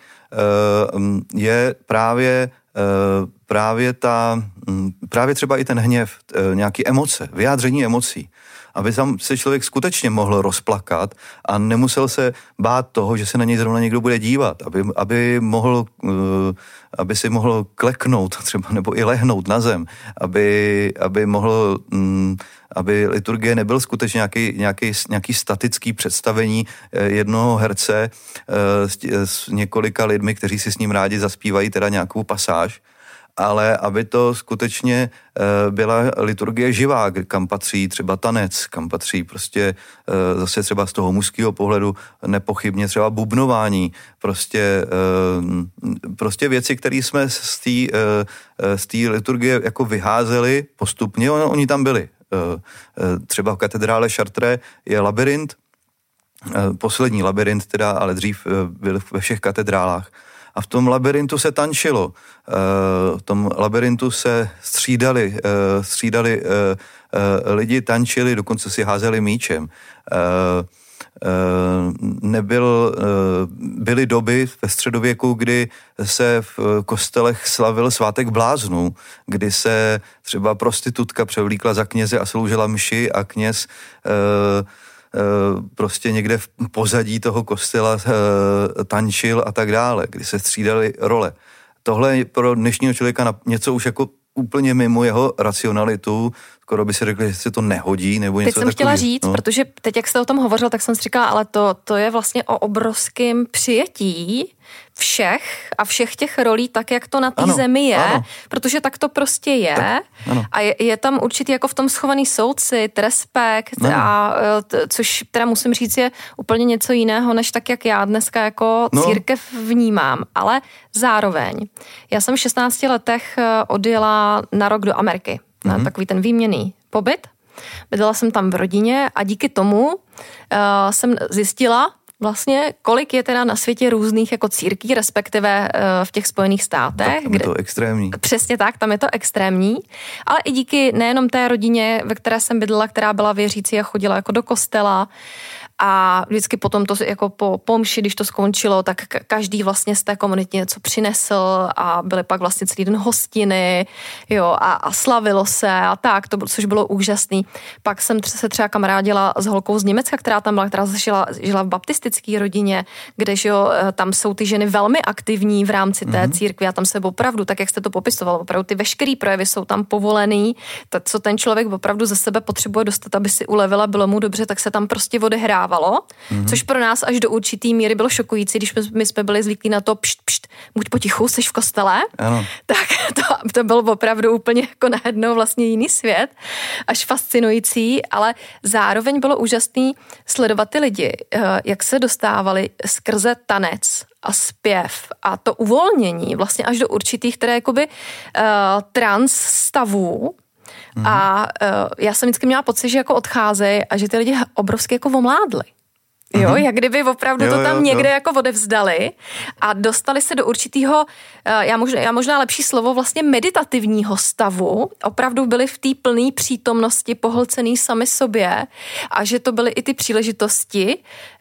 je právě, právě, ta, právě třeba i ten hněv, nějaké emoce, vyjádření emocí. Aby tam se člověk skutečně mohl rozplakat a nemusel se bát toho, že se na něj zrovna někdo bude dívat, aby, aby, mohl, aby si mohl kleknout třeba nebo i lehnout na zem, aby, aby mohl, aby liturgie nebyl skutečně nějaký, nějaký, nějaký statický představení jednoho herce s, s několika lidmi, kteří si s ním rádi zaspívají teda nějakou pasáž, ale aby to skutečně byla liturgie živá, kam patří třeba tanec, kam patří prostě zase třeba z toho mužského pohledu nepochybně třeba bubnování, prostě, prostě věci, které jsme z té z té liturgie jako vyházeli postupně, oni tam byli. Třeba v katedrále Chartres je labyrint, poslední labyrint teda, ale dřív byl ve všech katedrálách. A v tom labyrintu se tančilo, v tom labyrintu se střídali, střídali lidi, tančili, dokonce si házeli míčem. Nebyl, byly doby ve středověku, kdy se v kostelech slavil svátek bláznů, kdy se třeba prostitutka převlíkla za kněze a sloužila mši a kněz prostě někde v pozadí toho kostela tančil a tak dále, kdy se střídaly role. Tohle je pro dnešního člověka něco už jako úplně mimo jeho racionalitu, skoro by si řekli, že se to nehodí, nebo něco takového. Teď jsem chtěla říct, no. protože teď, jak jste o tom hovořil, tak jsem si říkala, ale to, to je vlastně o obrovském přijetí všech a všech těch rolí tak, jak to na té zemi je, ano. Protože tak to prostě je tak, a je, je tam určitý jako v tom schovaný soucit, respekt ano. a t, což teda musím říct je úplně něco jiného, než tak, jak já dneska jako no. církev vnímám, ale zároveň já jsem v šestnácti letech odjela na rok do Ameriky, na mm-hmm. takový ten výměnný pobyt. Bydlela jsem tam v rodině a díky tomu uh, jsem zjistila vlastně, kolik je teda na světě různých jako církví, respektive uh, v těch Spojených státech. Tam je to extrémní. Přesně tak, tam je to extrémní, ale i díky nejenom té rodině, ve které jsem bydlela, která byla věřící a chodila jako do kostela, a vždycky potom to jako po pomši, když to skončilo, tak každý vlastně z té komunity něco přinesl a byly pak vlastně celý den hostiny, jo, a, a slavilo se a tak, to, což bylo úžasný. Pak jsem se třeba kamarádila s holkou z Německa, která tam byla, která žila, žila v baptistické rodině, kde, jo, tam jsou ty ženy velmi aktivní v rámci té mm-hmm. církve a tam se opravdu, tak jak jste to popisoval, opravdu ty veškerý projevy jsou tam povolený, tak co ten člověk opravdu ze sebe potřebuje dostat, aby si ulevila, bylo mu dobře, tak se tam prostě odehrává. Mm-hmm. Což pro nás až do určitý míry bylo šokující, když my, my jsme byli zvyklí na to pšt, pšt, buď potichu, jsi v kostele, ano. tak to, to byl opravdu úplně jako najednou vlastně jiný svět, až fascinující, ale zároveň bylo úžasný sledovat ty lidi, jak se dostávali skrze tanec a zpěv a to uvolnění vlastně až do určitých, které jakoby uh, trans stavů. Mm. A uh, já jsem vždycky měla pocit, že jako odcházejí a že ty lidi obrovsky jako omládli. Jo, mm-hmm. jak kdyby opravdu jo, to tam jo, někde jo. jako odevzdali a dostali se do určitého, já možná, já možná lepší slovo, vlastně meditativního stavu, opravdu byli v té plné přítomnosti, pohlcený sami sobě a že to byly i ty příležitosti,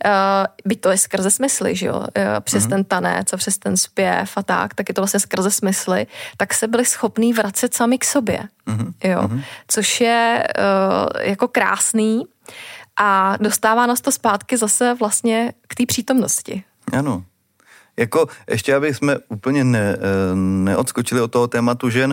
byť to je skrze smysly, že jo, přes mm-hmm. ten tanec a přes ten zpěv a tak, tak je to vlastně skrze smysly, tak se byli schopní vracet sami k sobě, mm-hmm. jo, mm-hmm. což je jako krásný. A dostává nás to zpátky zase vlastně k té přítomnosti. Ano. Jako ještě, aby jsme úplně ne, neodskočili od toho tématu žen,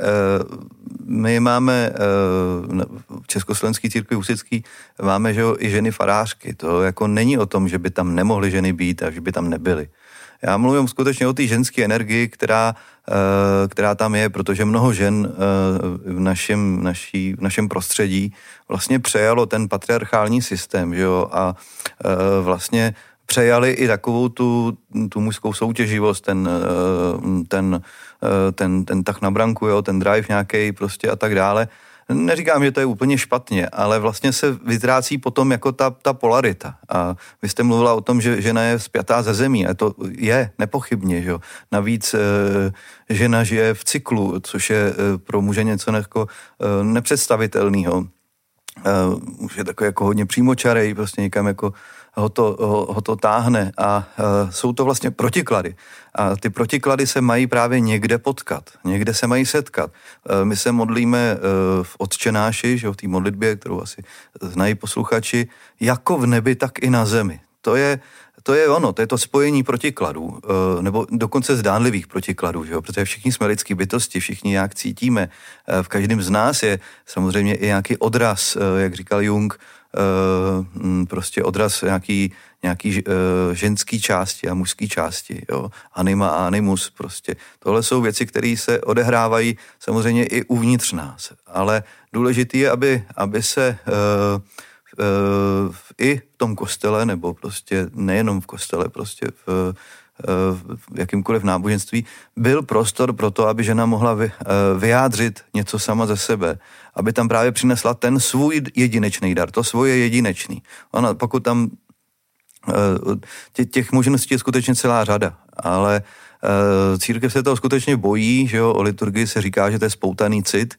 my máme v Československé církvi husitský máme, že jo, i ženy farářky. To jako není o tom, že by tam nemohly ženy být a že by tam nebyly. Já mluvím skutečně o té ženské energii, která, která tam je, protože mnoho žen v našem, naší, v našem prostředí vlastně přejalo ten patriarchální systém, že jo, a vlastně přejali i takovou tu, tu mužskou soutěživost, ten, ten, ten, ten tah na branku, jo, ten drive nějaký prostě a tak dále. Neříkám, že to je úplně špatně, ale vlastně se vytrácí potom jako ta, ta polarita. A vy jste mluvila o tom, že žena je spjatá ze zemí a to je nepochybně, že jo. Navíc e, žena žije v cyklu, což je e, pro muže něco jako e, nepředstavitelného. E, už je takový jako hodně přímočarej, prostě někam jako ho to, ho, ho to táhne a e, jsou to vlastně protiklady. A ty protiklady se mají právě někde potkat, někde se mají setkat. E, my se modlíme e, v Otčenáši, že v té modlitbě, kterou asi znají posluchači, jako v nebi, tak i na zemi. To je, to je ono, to je to spojení protikladů, e, nebo dokonce zdánlivých protikladů, že jo? Protože všichni jsme lidský bytosti, všichni nějak cítíme. E, v každém z nás je samozřejmě i nějaký odraz, e, jak říkal Jung, Uh, prostě odraz nějaký, nějaký uh, ženský části a mužský části, jo, anima a animus prostě. Tohle jsou věci, které se odehrávají samozřejmě i uvnitř nás, ale důležité je, aby, aby se uh, uh, i v tom kostele, nebo prostě nejenom v kostele, prostě v v jakýmkoliv náboženství, byl prostor pro to, aby žena mohla vy, vyjádřit něco sama ze sebe, aby tam právě přinesla ten svůj jedinečný dar, to svoje jedinečný. Ona, pokud tam tě, těch možností je skutečně celá řada, ale církev se toho skutečně bojí, že jo, o liturgii se říká, že to je spoutaný cit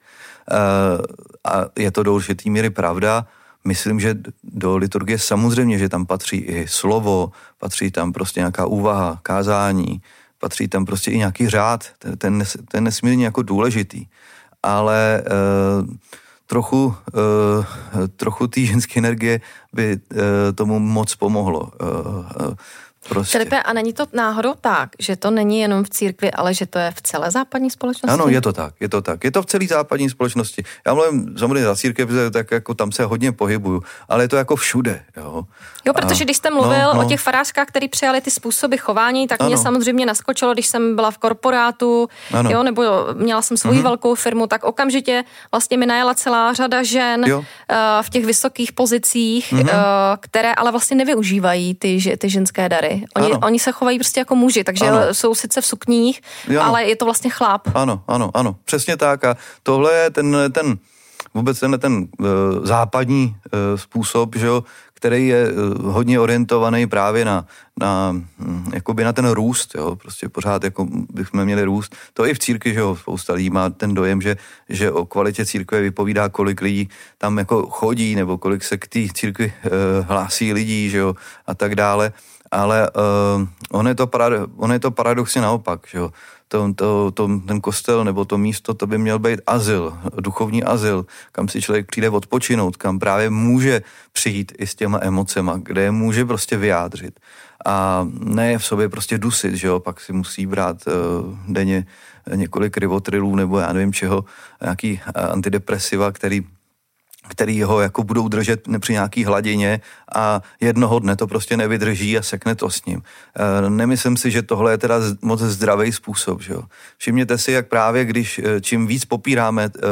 a je to do určitý míry pravda. Myslím, že do liturgie samozřejmě, že tam patří i slovo, patří tam prostě nějaká úvaha, kázání, patří tam prostě i nějaký řád, ten, ten, ten nesmírně jako důležitý. Ale eh, trochu, eh, trochu té ženské energie by eh, tomu moc pomohlo. Eh, Prostě. Filipe, a není to náhodou tak, že to není jenom v církvi, ale že to je v celé západní společnosti? Ano, je to tak, je to tak. Je to v celé západní společnosti. Já mluvím samozřejmě za církev, tak jako tam se hodně pohybuju, ale je to jako všude. Jo, jo protože když jste mluvil no, no. o těch farářkách, který přijali ty způsoby chování, tak ano. mě samozřejmě naskočilo, když jsem byla v korporátu, jo, nebo měla jsem svoji mm-hmm. velkou firmu, tak okamžitě vlastně mi najela celá řada žen uh, v těch vysokých pozicích, mm-hmm. uh, které ale vlastně nevyužívají ty, ty ženské dary. Oni, oni se chovají prostě jako muži, takže ano. jsou sice v sukních, ano. ale je to vlastně chlap. Ano, ano, ano, přesně tak. A tohle je ten, ten vůbec ten, ten uh, západní uh, způsob, že jo, který je uh, hodně orientovaný právě na, na, um, jakoby na ten růst, jo, prostě pořád jako bychom měli růst. To i v církvi, že jo, spousta lidí má ten dojem, že, že o kvalitě církve vypovídá, kolik lidí tam jako chodí, nebo kolik se k té církvi uh, hlásí lidí, že jo, a tak dále. Ale uh, on, je to parado, on je to paradoxně naopak, že jo. To, to, to, ten kostel nebo to místo, to by měl být azyl, duchovní azyl, kam si člověk přijde odpočinout, kam právě může přijít i s těma emocema, kde je může prostě vyjádřit. A ne v sobě prostě dusit, že jo, pak si musí brát uh, denně několik rivotrilů nebo já nevím čeho, nějaký antidepresiva, který který ho jako budou držet při nějaký hladině a jednoho dne to prostě nevydrží a sekne to s ním. E, nemyslím si, že tohle je teda moc zdravý způsob, že jo. Všimněte si, jak právě když čím víc popíráme e, e,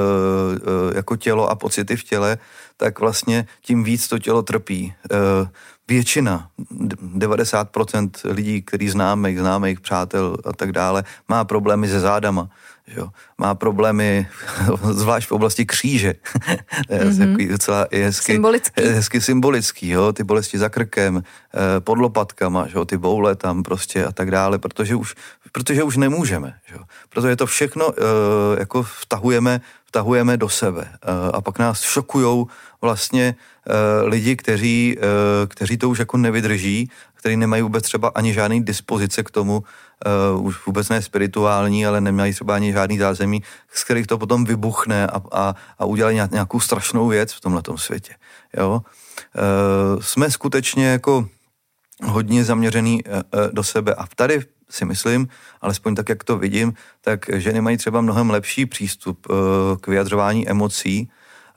jako tělo a pocity v těle, tak vlastně tím víc to tělo trpí. E, většina, devadesát procent lidí, který známe, známe jejich přátel a tak dále, má problémy se zádama. Jo. Má problémy, zvlášť v oblasti kříže. Mm-hmm. Docela hezky symbolický. hezky symbolický, jo. Ty bolesti za krkem, pod lopatkama, jo. Ty boule tam prostě a tak dále, protože už, protože už nemůžeme. Jo. Protože to všechno jako vtahujeme, vtahujeme do sebe. A pak nás šokujou vlastně lidi, kteří, kteří to už jako nevydrží, kteří nemají vůbec třeba ani žádný dispozice k tomu, uh, už vůbec ne spirituální, ale nemají třeba ani žádný zázemí, z kterých to potom vybuchne a, a, a udělají nějakou strašnou věc v tomhletom světě. Jo? Uh, jsme skutečně jako hodně zaměřený uh, do sebe a tady si myslím, alespoň tak, jak to vidím, tak ženy mají třeba mnohem lepší přístup uh, k vyjadřování emocí,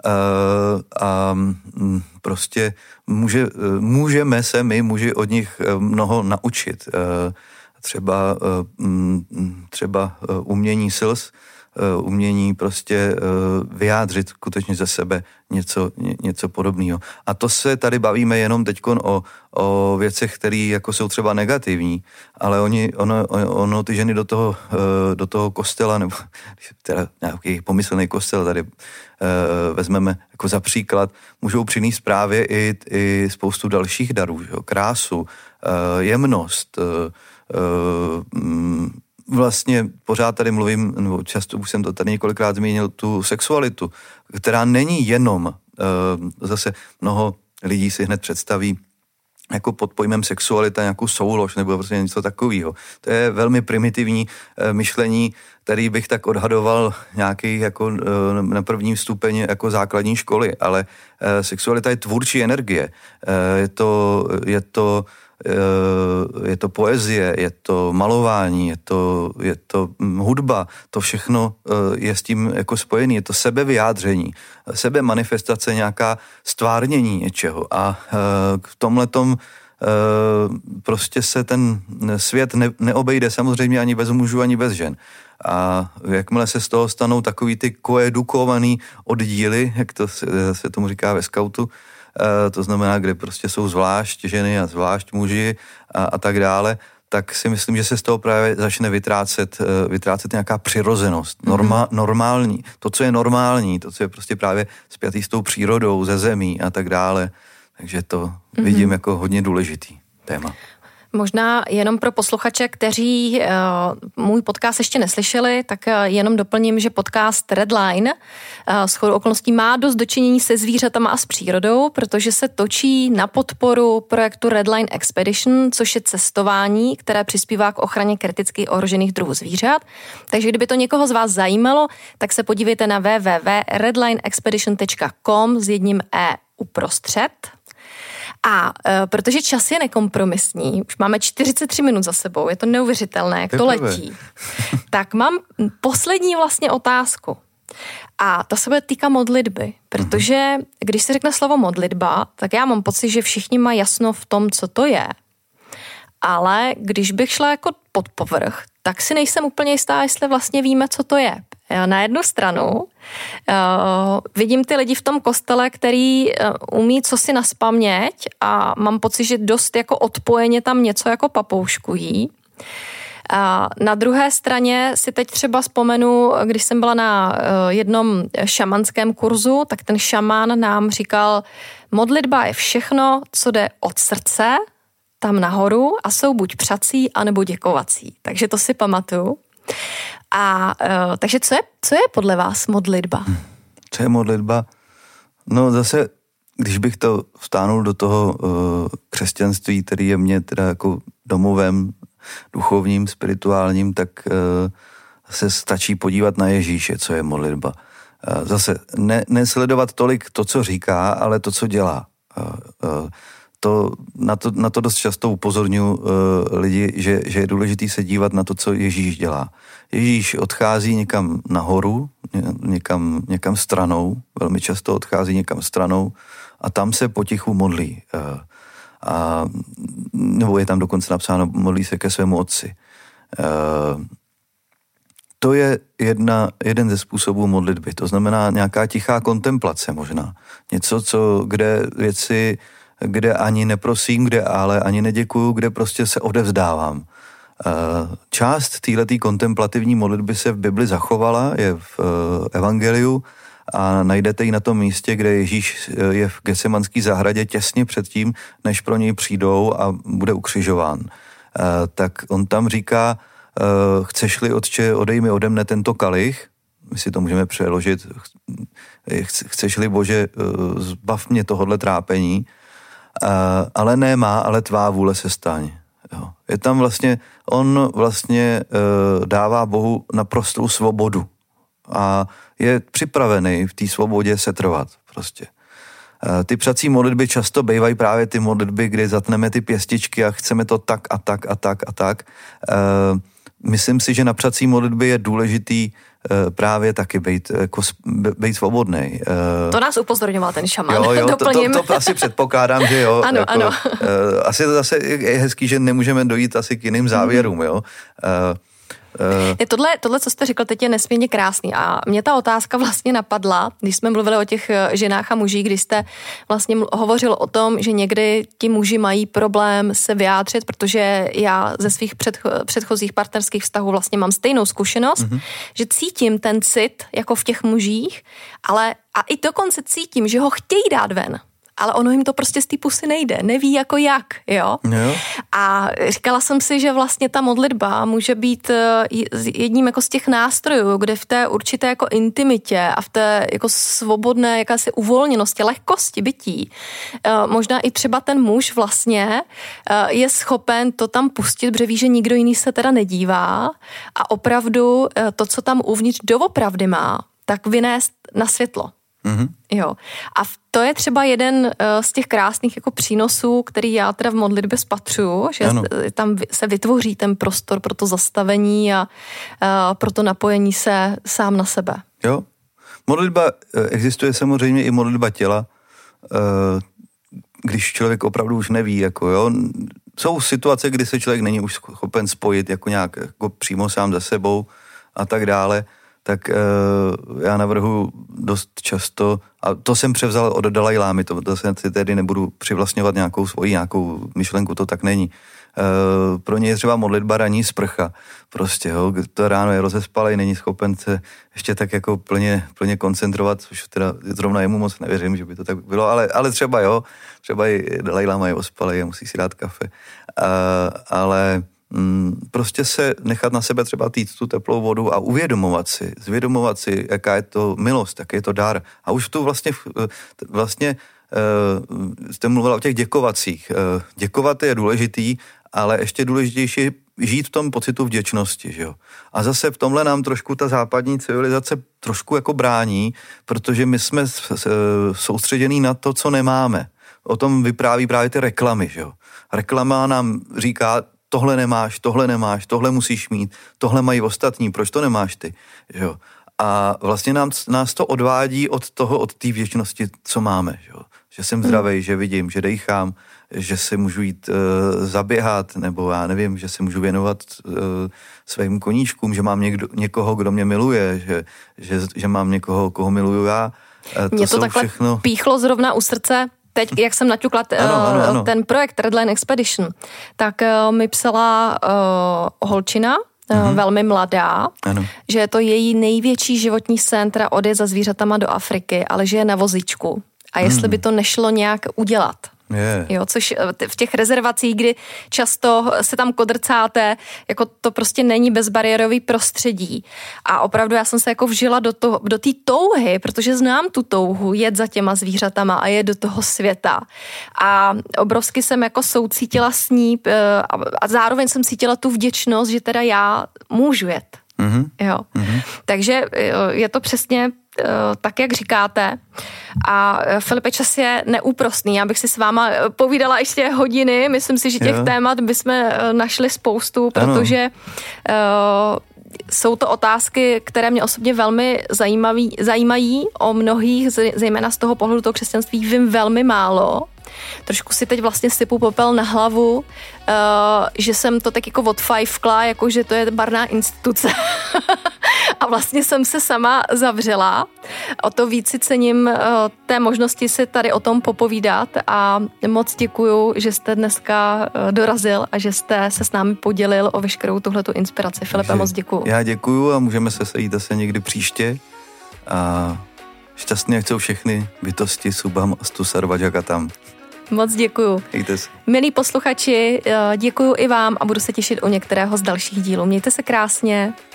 Uh, a um, prostě může, uh, můžeme se my, muži, od nich uh, mnoho naučit. Uh, třeba uh, um, třeba uh, umění sils, uh, umění prostě uh, vyjádřit skutečně ze sebe něco, ně, něco podobného. A to se tady bavíme jenom teďkon o, o věcech, které jako jsou třeba negativní, ale oni, ono, ono ty ženy do toho, uh, do toho kostela, nebo teda nějaký pomyslný kostel tady Uh, vezmeme jako za příklad, můžou přinést právě i, i spoustu dalších darů, že? Krásu, uh, jemnost, uh, uh, vlastně pořád tady mluvím, nebo často už jsem to tady několikrát zmínil, tu sexualitu, která není jenom, uh, zase mnoho lidí si hned představí jako pod pojmem sexualita nějakou soulož nebo prostě něco takového. To je velmi primitivní e, myšlení, který bych tak odhadoval nějaký jako e, na prvním stupeni jako základní školy, ale e, sexualita je tvůrčí energie. E, je to, je to je to poezie, je to malování, je to, je to hudba, to všechno je s tím jako spojený, je to sebevyjádření, sebemanifestace, nějaká stvárnění něčeho a v tomhletom prostě se ten svět ne, neobejde samozřejmě ani bez mužů, ani bez žen. A jakmile se z toho stanou takový ty koedukovaný oddíly, jak to se, se tomu říká ve skautu, to znamená, kde prostě jsou zvlášť ženy a zvlášť muži a, a tak dále, tak si myslím, že se z toho právě začne vytrácet, vytrácet nějaká přirozenost, norma, mm-hmm. normální, to, co je normální, to, co je prostě právě spjatý s tou přírodou, ze zemí a tak dále. Takže to mm-hmm. vidím jako hodně důležitý téma. Možná jenom pro posluchače, kteří uh, můj podcast ještě neslyšeli, tak uh, jenom doplním, že podcast Redline uh, shodou okolností má dost dočinění se zvířatama a s přírodou, protože se točí na podporu projektu Redline Expedition, což je cestování, které přispívá k ochraně kriticky ohrožených druhů zvířat. Takže kdyby to někoho z vás zajímalo, tak se podívejte na w w w tečka redline expedition tečka com s jedním E uprostřed. A e, protože čas je nekompromisní, už máme čtyřicet tři minut za sebou, je to neuvěřitelné, jak to letí, tak mám poslední vlastně otázku. A to se bude týká modlitby, protože když se řekne slovo modlitba, tak já mám pocit, že všichni mají jasno v tom, co to je. Ale když bych šla jako pod povrch, tak si nejsem úplně jistá, jestli vlastně víme, co to je. Na jednu stranu uh, vidím ty lidi v tom kostele, který uh, umí co si naspaměť a mám pocit, že dost jako odpojeně tam něco jako papouškují. A na druhé straně si teď třeba vzpomenu, když jsem byla na jednom šamanském kurzu, tak ten šamán nám říkal, modlitba je všechno, co jde od srdce, tam nahoru a jsou buď přací, anebo děkovací. Takže to si pamatuju. A takže co je, co je podle vás modlitba? Co je modlitba? No zase, když bych to vstánul do toho uh, křesťanství, který je mě teda jako domovem, duchovním, spirituálním, tak uh, se stačí podívat na Ježíše, co je modlitba. Uh, zase ne, nesledovat tolik to, co říká, ale to, co dělá. Uh, uh, to, na, to, na to dost často upozorňuji uh, lidi, že, že je důležitý se dívat na to, co Ježíš dělá. Ježíš odchází někam nahoru, někam, někam stranou, velmi často odchází někam stranou a tam se potichu modlí. Uh, A, nebo je tam dokonce napsáno, modlí se ke svému otci. E, to je jedna, jeden ze způsobů modlitby. To znamená nějaká tichá kontemplace možná. Něco, co, kde věci, kde ani neprosím, kde ale ani neděkuju, kde prostě se odevzdávám. E, část téhletý kontemplativní modlitby se v Bibli zachovala, je v e, Evangeliu, a najdete ji na tom místě, kde Ježíš je v Getsemanské zahradě těsně předtím, než pro něj přijdou a bude ukřižován. E, tak on tam říká, e, chceš-li, otče, odej mi ode mne tento kalich, my si to můžeme přeložit, chceš-li, Bože, zbav mě tohodle trápení, e, ale ne má, ale tvá vůle se staň. Jo. Je tam vlastně, on vlastně e, dává Bohu naprostou svobodu a je připravený v té svobodě setrvat prostě. Ty přací modlitby často bývají právě ty modlitby, kdy zatneme ty pěstičky a chceme to tak a tak a tak a tak. Myslím si, že na přací modlitby je důležitý právě taky být, jako, být svobodnej. To nás upozorňoval ten šaman. Jo, jo, to, to, to asi předpokládám, že jo. Ano, jako, ano. Asi to zase je hezký, že nemůžeme dojít asi k jiným závěrům, mm. jo. Je tohle, tohle, co jste říkal, teď je nesmírně krásný a mě ta otázka vlastně napadla, když jsme mluvili o těch ženách a mužích, když jste vlastně hovořil o tom, že někdy ti muži mají problém se vyjádřit, protože já ze svých předcho, předchozích partnerských vztahů vlastně mám stejnou zkušenost, mm-hmm. že cítím ten cit jako v těch mužích, ale a i dokonce cítím, že ho chtějí dát ven. Ale ono jim to prostě z té pusy nejde, neví jako jak, jo? jo. A říkala jsem si, že vlastně ta modlitba může být jedním jako z těch nástrojů, kde v té určité jako intimitě a v té jako svobodné jakási uvolněnosti, lehkosti bytí, možná i třeba ten muž vlastně je schopen to tam pustit, protože ví, že nikdo jiný se teda nedívá a opravdu to, co tam uvnitř doopravdy má, tak vynést na světlo. Mm-hmm. Jo. A to je třeba jeden uh, z těch krásných jako přínosů, který já teda v modlitbě spatřuju, že ano. tam se vytvoří ten prostor pro to zastavení a uh, pro to napojení se sám na sebe. Jo. Modlitba, existuje samozřejmě i modlitba těla, uh, když člověk opravdu už neví, jako jo. Jsou situace, kdy se člověk není už schopen spojit jako nějak jako přímo sám za sebou a tak dále. Tak uh, já navrhuji dost často, a to jsem převzal od Dalaj Lámy, to, to se tedy nebudu přivlastňovat nějakou svoji nějakou myšlenku, to tak není. Uh, pro ně je třeba modlitba ranní sprcha, prostě, jo, to ráno je rozespalej, není schopen se ještě tak jako plně, plně koncentrovat, což teda zrovna jemu moc nevěřím, že by to tak bylo, ale, ale třeba jo, třeba i Dalaj Láma je ospalej a musí si dát kafe, uh, ale prostě se nechat na sebe třeba týct tu teplou vodu a uvědomovat si, zvědomovat si, jaká je to milost, jaký je to dar. A už tu vlastně, vlastně jste mluvila o těch děkovacích. Děkovat je důležitý, ale ještě důležitější je žít v tom pocitu vděčnosti, že jo. A zase v tomhle nám trošku ta západní civilizace trošku jako brání, protože my jsme soustředění na to, co nemáme. o tom vypráví právě ty reklamy, že jo. Reklama nám říká, tohle nemáš, tohle nemáš, tohle musíš mít, tohle mají ostatní, proč to nemáš ty, že jo. A vlastně nám, nás to odvádí od toho, od té věčnosti, co máme, že jo. Že jsem zdravej, hmm. že vidím, že dejchám, že se můžu jít uh, zaběhat, nebo já nevím, že se můžu věnovat uh, svým koníčkům, že mám někdo, někoho, kdo mě miluje, že, že, že mám někoho, koho miluju já. Uh, to Mě to takhle všechno... píchlo zrovna u srdce. Teď, jak jsem naťukla t- ano, ano, ano. ten projekt Redline Expedition, tak uh, mi psala uh, holčina, uh-huh. velmi mladá, ano. že je to její největší životní sen, teda odjet za zvířatama do Afriky, ale že je na vozíčku. A jestli hmm. by to nešlo nějak udělat. Yeah. Jo, což v těch rezervacích, kdy často se tam kodrcáte, jako to prostě není bezbariérový prostředí. A opravdu já jsem se jako vžila do toho, do té touhy, protože znám tu touhu jet za těma zvířatama a jet do toho světa. A obrovsky jsem jako soucítila s ní a zároveň jsem cítila tu vděčnost, že teda já můžu jet. Mm-hmm. Jo. Mm-hmm. Takže je to přesně tak, jak říkáte. A Filipe, čas je neúprosný. Já bych si s váma povídala ještě hodiny. Myslím si, že těch jo. témat bychom našli spoustu, protože ano. jsou to otázky, které mě osobně velmi zajímaví, zajímají. O mnohých, zejména z toho pohledu toho křesťanství, vím velmi málo. Trošku si teď vlastně sypu popel na hlavu, uh, že jsem to tak jako odfajfkla, jako že to je barná instituce. A vlastně jsem se sama zavřela. O to víc si cením uh, té možnosti si tady o tom popovídat a moc děkuju, že jste dneska uh, dorazil a že jste se s námi podělil o veškerou tuhletu inspiraci. Filipe, moc děkuju. Já děkuju a můžeme se sejít zase někdy příště. A šťastně chcou všechny bytosti Subham Astu Sarvabhagatam. Moc děkuju. Mějte se. Milí posluchači, děkuju i vám a budu se těšit u některého z dalších dílů. Mějte se krásně.